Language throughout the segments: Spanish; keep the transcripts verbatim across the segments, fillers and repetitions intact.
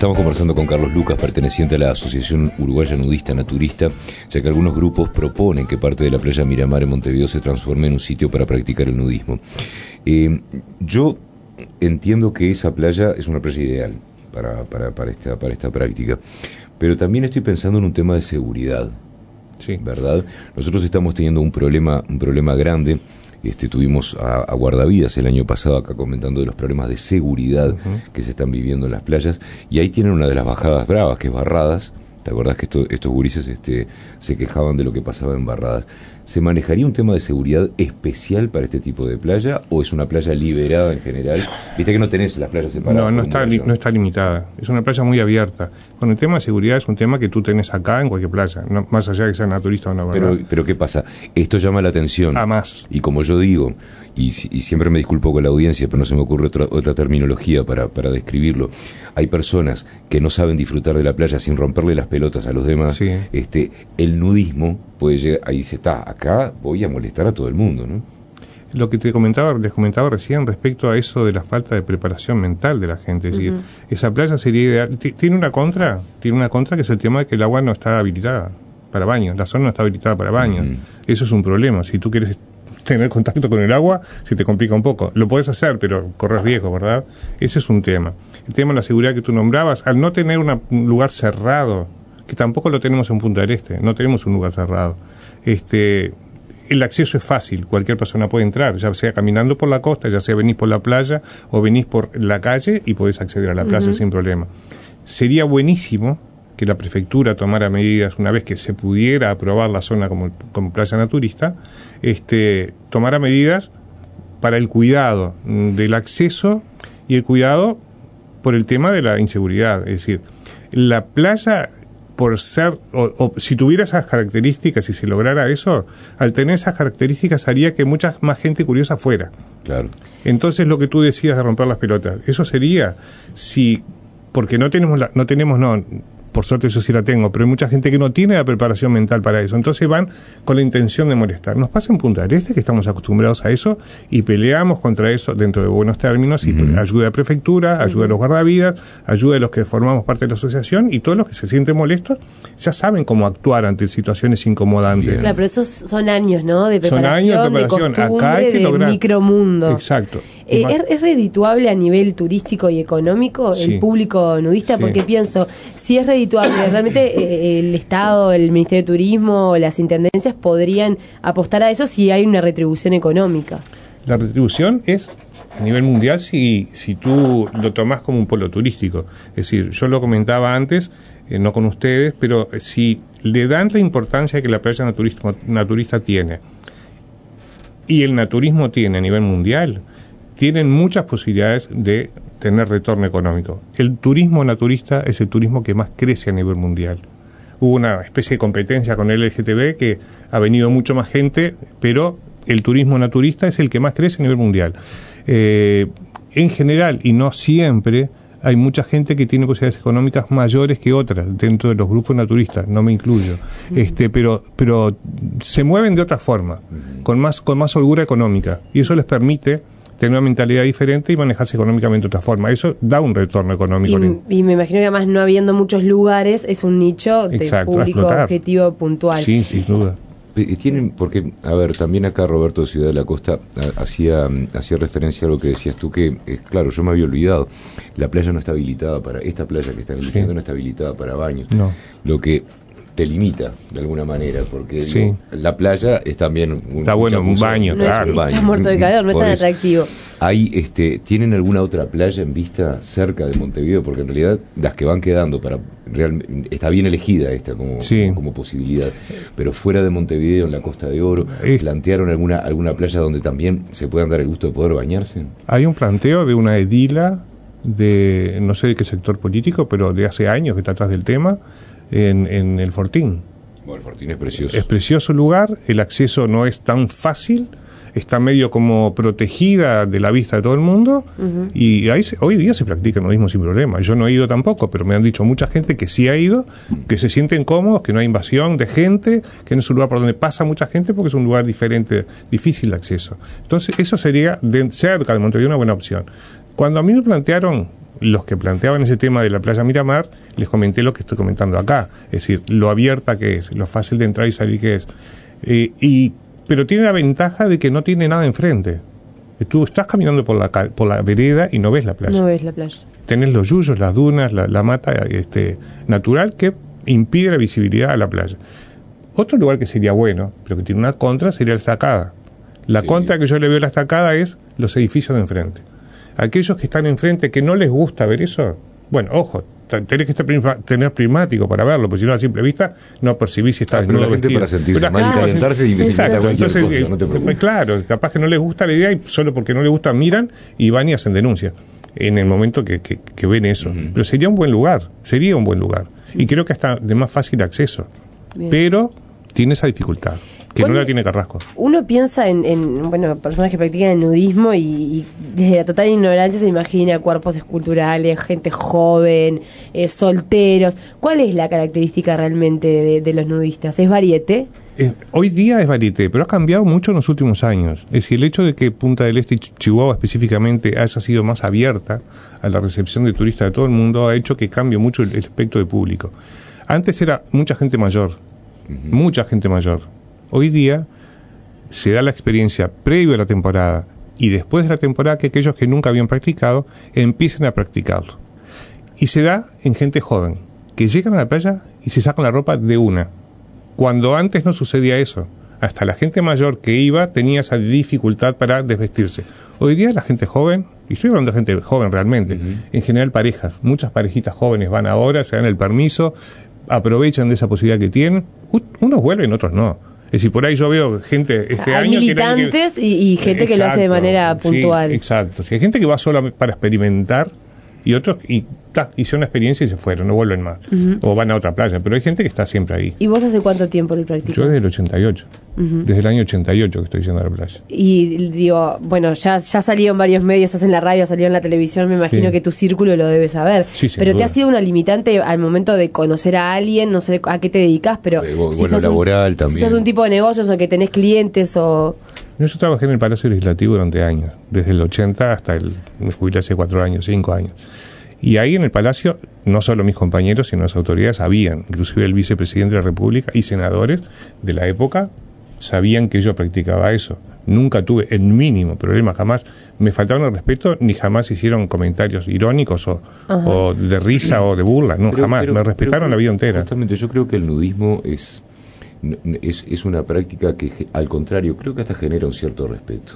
Estamos conversando con Carlos Lucas, perteneciente a la Asociación Uruguaya Nudista Naturista, ya que algunos grupos proponen que parte de la playa Miramar en Montevideo se transforme en un sitio para practicar el nudismo. Eh, yo entiendo que esa playa es una playa ideal para, para, para, esta, para esta práctica, pero también estoy pensando en un tema de seguridad, sí. ¿verdad? Nosotros estamos teniendo un problema, un problema grande. Este, tuvimos a, a guardavidas el año pasado acá comentando de los problemas de seguridad uh-huh. que se están viviendo en las playas, y ahí tienen una de las bajadas bravas, que es Barradas. ¿Te acordás que esto, estos gurises este, se quejaban de lo que pasaba en Barradas? ¿Se manejaría un tema de seguridad especial para este tipo de playa o es una playa liberada en general? Viste que no tenés las playas separadas. No, no está, li, no está limitada. Es una playa muy abierta. Con el tema de seguridad es un tema que tú tenés acá en cualquier playa, no, más allá de que sea naturista o no. Pero, pero ¿qué pasa? Esto llama la atención. A más. Y como yo digo, y, y siempre me disculpo con la audiencia, pero no se me ocurre otra, otra terminología para, para describirlo. Hay personas que no saben disfrutar de la playa sin romperle las pelotas a los demás. Sí. Este, el nudismo puede llegar, ahí se está, acá voy a molestar a todo el mundo, ¿no? Lo que te comentaba, les comentaba recién respecto a eso de la falta de preparación mental de la gente, es uh-huh. decir, esa playa sería ideal. Tiene una contra, tiene una contra que es el tema de que el agua no está habilitada para baños, la zona no está habilitada para baños. Uh-huh. Eso es un problema. Si tú quieres tener contacto con el agua, se te complica un poco. Lo puedes hacer, pero corres riesgo, ¿verdad? Ese es un tema. El tema de la seguridad que tú nombrabas, al no tener una, un lugar cerrado, que tampoco lo tenemos en Punta del Este, no tenemos un lugar cerrado. Este, el acceso es fácil, cualquier persona puede entrar, ya sea caminando por la costa, ya sea venís por la playa o venís por la calle y podés acceder a la playa uh-huh. sin problema. Sería buenísimo que la prefectura tomara medidas, una vez que se pudiera aprobar la zona como, como playa naturista, este, tomara medidas para el cuidado del acceso y el cuidado por el tema de la inseguridad. Es decir, la playa, por ser, o, o si tuviera esas características, si se lograra eso, al tener esas características haría que mucha más gente curiosa fuera. Claro. Entonces, lo que tú decías de romper las pelotas, eso sería, si, porque no tenemos, la, no tenemos, no, por suerte yo sí la tengo, pero hay mucha gente que no tiene la preparación mental para eso, entonces van con la intención de molestar. Nos pasa en Punta del Este, que estamos acostumbrados a eso, y peleamos contra eso dentro de buenos términos, y uh-huh. ayuda de prefectura, ayuda de los guardavidas, ayuda de los que formamos parte de la asociación, y todos los que se sienten molestos ya saben cómo actuar ante situaciones incomodantes. Bien. Claro, pero esos son años, ¿no? De preparación, son años de, preparación. de costumbre, Acá hay que de lograr. Micromundo. Exacto. Eh, ¿es, ¿Es redituable a nivel turístico y económico sí. el público nudista? Sí. Porque pienso, si es redituable, realmente eh, el Estado, el Ministerio de Turismo, las intendencias podrían apostar a eso si hay una retribución económica. La retribución es a nivel mundial si, si tú lo tomás como un polo turístico. Es decir, yo lo comentaba antes, eh, no con ustedes, pero si le dan la importancia que la playa naturista, naturista tiene y el naturismo tiene a nivel mundial, tienen muchas posibilidades de tener retorno económico. El turismo naturista es el turismo que más crece a nivel mundial. Hubo una especie de competencia con el L G T B que ha venido mucho más gente, pero el turismo naturista es el que más crece a nivel mundial. Eh, en general, y no siempre, hay mucha gente que tiene posibilidades económicas mayores que otras dentro de los grupos naturistas, no me incluyo. Uh-huh. Este, pero, pero se mueven de otra forma, uh-huh. con más, con más holgura económica, y eso les permite tener una mentalidad diferente y manejarse económicamente de otra forma. Eso da un retorno económico. Y, y me imagino que además no habiendo muchos lugares, es un nicho de Exacto, público objetivo puntual. Sí, sin duda. Tienen, porque, a ver, también acá Roberto de Ciudad de la Costa hacía hacía referencia a lo que decías tú, que, eh, claro, yo me había olvidado, la playa no está habilitada para, esta playa que están eligiendo sí. no está habilitada para baños. No. Lo que te limita de alguna manera, porque sí. digo, la playa es también un, está bueno, un baño, no claro. Es, baño. Está muerto de calor, no es tan atractivo. Hay, este, ¿tienen alguna otra playa en vista cerca de Montevideo? Porque en realidad las que van quedando para realmente está bien elegida esta como, sí. como, como posibilidad, pero fuera de Montevideo, en la Costa de Oro, es, ¿plantearon alguna alguna playa donde también se puedan dar el gusto de poder bañarse? Hay un planteo de una edila de no sé de qué sector político, pero de hace años que está atrás del tema, en, en el Fortín. Bueno, el Fortín es precioso. Es precioso lugar, el acceso no es tan fácil, está medio como protegida de la vista de todo el mundo, uh-huh. y ahí se, hoy día se practica el nudismo sin problema. Yo no he ido tampoco, pero me han dicho mucha gente que sí ha ido, que se sienten cómodos, que no hay invasión de gente, que no es un lugar por donde pasa mucha gente porque es un lugar diferente, difícil de acceso. Entonces eso sería, de, cerca de Montevideo, una buena opción. Cuando a mí me plantearon, los que planteaban ese tema de la playa Miramar, les comenté lo que estoy comentando acá, es decir, lo abierta que es, lo fácil de entrar y salir que es, eh, y, pero tiene la ventaja de que no tiene nada enfrente. Tú estás caminando por la, por la vereda y no ves la playa. No ves la playa. Tenés los yuyos, las dunas, la, la mata este, natural que impide la visibilidad a la playa. Otro lugar que sería bueno, pero que tiene una contra, sería la estacada. La sí. contra que yo le veo a la estacada es los edificios de enfrente. Aquellos que están enfrente que no les gusta ver eso, bueno, ojo, tenés que estar prima, tener prismático para verlo, porque si no a simple vista no percibís si está desnudo o vestido. Para sentirse mal y calentarse y que se cualquier Entonces, cosa, no te preocupes. Claro, capaz que no les gusta la idea y solo porque no les gusta miran y van y hacen denuncia en el momento que, que, que ven eso. Uh-huh. Pero sería un buen lugar, sería un buen lugar. Uh-huh. Y creo que hasta de más fácil acceso. Bien. Pero tiene esa dificultad. Que bueno, no la tiene Carrasco. Uno piensa en, en bueno personas que practican el nudismo y, y desde la total ignorancia se imagina cuerpos esculturales, gente joven, eh, solteros. ¿Cuál es la característica realmente de, de los nudistas? ¿Es varieté? Eh, hoy día es varieté, pero ha cambiado mucho en los últimos años. Es decir, el hecho de que Punta del Este y Chihuahua específicamente haya sido más abierta a la recepción de turistas de todo el mundo ha hecho que cambie mucho el, el espectro de público. Antes era mucha gente mayor, uh-huh. mucha gente mayor. Hoy día se da la experiencia previo a la temporada y después de la temporada que aquellos que nunca habían practicado empiecen a practicarlo. Y se da en gente joven, que llegan a la playa y se sacan la ropa de una. Cuando antes no sucedía eso. Hasta la gente mayor que iba tenía esa dificultad para desvestirse. Hoy día la gente joven, y estoy hablando de gente joven realmente, uh-huh. en general parejas, muchas parejitas jóvenes van ahora, se dan el permiso, aprovechan de esa posibilidad que tienen. Unos vuelven, otros no. Es decir, por ahí yo veo gente este hay año... militantes que, y, y gente exacto, que lo hace de manera puntual. Sí, exacto. Sí, hay gente que va solo para experimentar y otros y ta, hicieron una experiencia y se fueron, no vuelven más. Uh-huh. O van a otra playa, pero hay gente que está siempre ahí. ¿Y vos hace cuánto tiempo lo practicas? Yo desde el ochenta y ocho. Uh-huh. Desde el año ochenta y ocho que estoy yendo a la playa. Y digo, bueno, ya ya salió en varios medios, hacen la radio, salió en la televisión, me imagino sí. que tu círculo lo debe saber. Sí, pero duda. ¿te ha sido una limitante al momento de conocer a alguien? No sé a qué te dedicas, pero... Eh, bueno, si sos laboral un, también. Si sos un tipo de negocios o que tenés clientes o... Yo trabajé en el Palacio Legislativo durante años, desde el ochenta hasta el... me jubilé hace cuatro años, cinco años. Y ahí en el Palacio, no solo mis compañeros, sino las autoridades sabían, inclusive el vicepresidente de la República y senadores de la época, sabían que yo practicaba eso. Nunca tuve el mínimo problema, jamás me faltaron el respeto, ni jamás hicieron comentarios irónicos o, o de risa o de burla, no, pero, jamás, pero, me respetaron pero, la vida entera. Justamente yo creo que el nudismo es, es, es una práctica que, al contrario, creo que hasta genera un cierto respeto.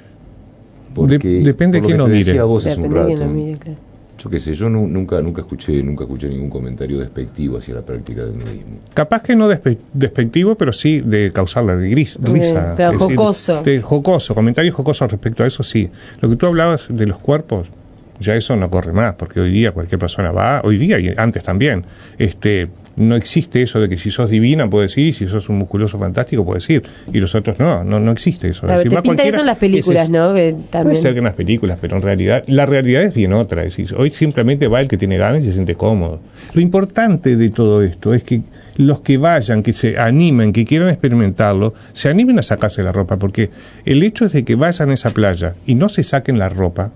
Porque, de, depende de quién lo mire. Vos hace un rato, lo mire, claro. Yo qué sé, yo no, nunca nunca escuché nunca escuché ningún comentario despectivo hacia la práctica del nudismo. Capaz que no despe- despectivo, pero sí de causarla de gris, risa. Pero es jocoso. Decir, de jocoso, comentarios jocosos respecto a eso, sí. Lo que tú hablabas de los cuerpos, ya eso no corre más, porque hoy día cualquier persona va, hoy día y antes también, este no existe eso de que si sos divina puedes ir, y si sos un musculoso fantástico puedes ir, y los otros no, no, no existe eso. Claro, es decir, te pinta eso en las películas, es, ¿no? Que también... Puede ser que en las películas, pero en realidad, la realidad es bien otra, es decir, hoy simplemente va el que tiene ganas y se siente cómodo. Lo importante de todo esto es que los que vayan, que se animen, que quieran experimentarlo, se animen a sacarse la ropa, porque el hecho es de que vayan a esa playa y no se saquen la ropa,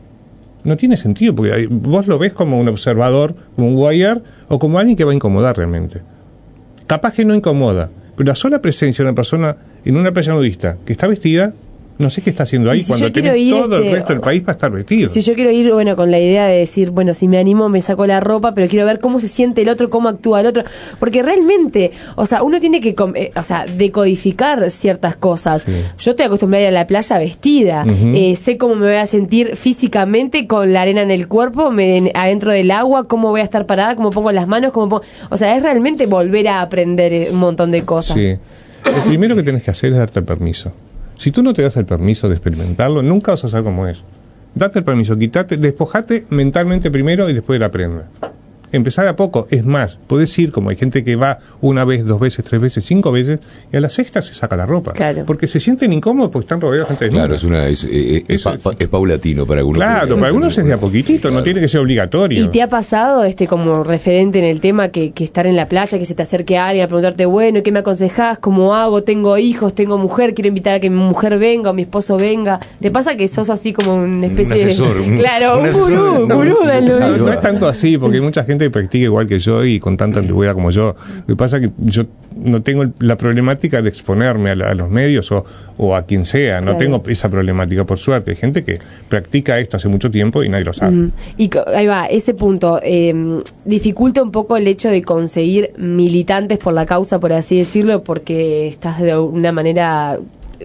no tiene sentido, porque vos lo ves como un observador, como un voyeur, o como alguien que va a incomodar realmente. Capaz que no incomoda, pero la sola presencia de una persona en una playa nudista que está vestida, no sé qué está haciendo ahí, si cuando tenés todo este, el resto del país para estar vestido. Si yo quiero ir, bueno, con la idea de decir, bueno, si me animo me saco la ropa, pero quiero ver cómo se siente el otro, cómo actúa el otro, porque realmente, o sea, uno tiene que, eh, o sea, decodificar ciertas cosas. Sí. Yo estoy acostumbrada a ir a la playa vestida, uh-huh. eh, sé cómo me voy a sentir físicamente con la arena en el cuerpo, me, adentro del agua, cómo voy a estar parada, cómo pongo las manos, cómo pongo, o sea, es realmente volver a aprender un montón de cosas. Sí. Lo primero que tenés que hacer es darte el permiso. Si tú no te das el permiso de experimentarlo, nunca vas a saber cómo es. Date el permiso, quitate, despojate mentalmente primero y después la prenda. empezar a poco. Es más, podés ir, como hay gente que va una vez, dos veces, tres veces, cinco veces, y a la sexta se saca la ropa. Claro. Porque se sienten incómodos porque están rodeados de gente desnuda. Claro, es, una, es, es, es, pa, es paulatino para algunos. Claro, para algunos es de a poquitito, claro. No tiene que ser obligatorio. ¿Y te ha pasado, este como referente en el tema, que, que estar en la playa, que se te acerque alguien a preguntarte, bueno, ¿qué me aconsejás? ¿Cómo hago? Tengo hijos, tengo mujer, quiero invitar a que mi mujer venga o mi esposo venga. ¿Te pasa que sos así como una especie un asesor, de... Un, claro, un, un gurú, no, gurú del no, no, no es tanto así, porque hay mucha gente que practica igual que yo y con tanta antigüedad como yo. Lo que pasa es que yo no tengo la problemática de exponerme a, la, a los medios o, o a quien sea, no claro. tengo esa problemática, por suerte. Hay gente que practica esto hace mucho tiempo y nadie lo sabe. Mm. Y ahí va, ese punto, eh, dificulta un poco el hecho de conseguir militantes por la causa, por así decirlo, porque estás de una manera...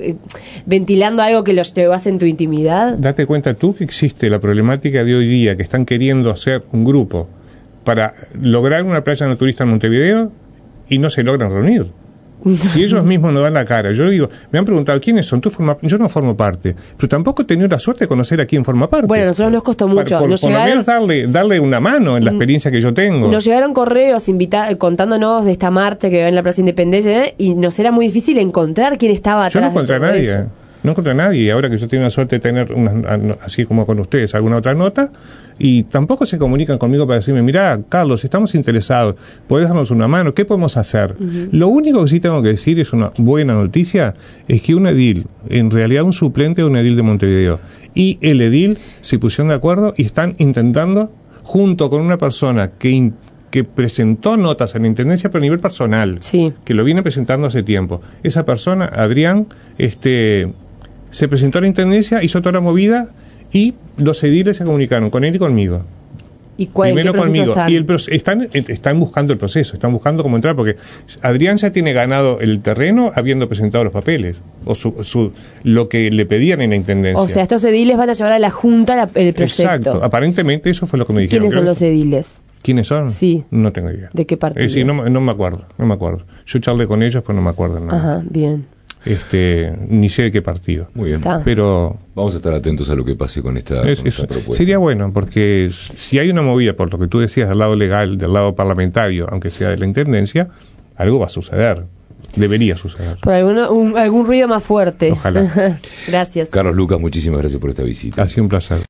ventilando algo que los llevas en tu intimidad. Date cuenta tú que existe la problemática de hoy día, que están queriendo hacer un grupo para lograr una playa naturista en Montevideo y no se logran reunir. Si ellos mismos no dan la cara. Yo digo, me han preguntado quiénes son, tú formas, yo no formo parte, pero tampoco he tenido la suerte de conocer a quién forma parte. Bueno, a nosotros nos costó mucho. Para, por, nos por llegaron, lo menos darle, darle una mano en la experiencia que yo tengo. Nos llegaron correos invita, contándonos de esta marcha que va en la Plaza Independencia, ¿eh? Y nos era muy difícil encontrar quién estaba atrás. Yo no encontré de todo a nadie. eso. No encontré a nadie. Y ahora que yo tengo la suerte de tener, una, así como con ustedes, alguna otra nota, y tampoco se comunican conmigo para decirme, mirá, Carlos, estamos interesados, ¿podés darnos una mano? ¿Qué podemos hacer? Uh-huh. Lo único que sí tengo que decir, es una buena noticia, es que un edil, en realidad un suplente de un edil de Montevideo, y el edil se pusieron de acuerdo y están intentando, junto con una persona que... In, que presentó notas a la Intendencia, pero a nivel personal, sí. que lo viene presentando hace tiempo. Esa persona, Adrián, este, se presentó a la Intendencia, hizo toda la movida y los ediles se comunicaron con él y conmigo. ¿Y cuál, Primero qué conmigo. están? Y el, están, están buscando el proceso, están buscando cómo entrar, porque Adrián ya tiene ganado el terreno habiendo presentado los papeles, o su, su, lo que le pedían en la Intendencia. O sea, estos ediles van a llevar a la Junta la, el proyecto. Exacto, aparentemente eso fue lo que me dijeron. ¿Quiénes son los ediles? ¿Quiénes son? Sí. No tengo idea. ¿De qué partido? Eh, sí, no, no me acuerdo, no me acuerdo. Yo charlé con ellos, pero no me acuerdo nada. Ajá, bien. Este, ni sé de qué partido. Muy bien. Ta. Pero vamos a estar atentos a lo que pase con esta, es, con esta es, propuesta. sería bueno, porque si hay una movida, por lo que tú decías, del lado legal, del lado parlamentario, aunque sea de la Intendencia, algo va a suceder. Debería suceder. Por alguna, un, algún ruido más fuerte. Ojalá. Gracias. Carlos Lucas, muchísimas gracias por esta visita. Ha sido un placer.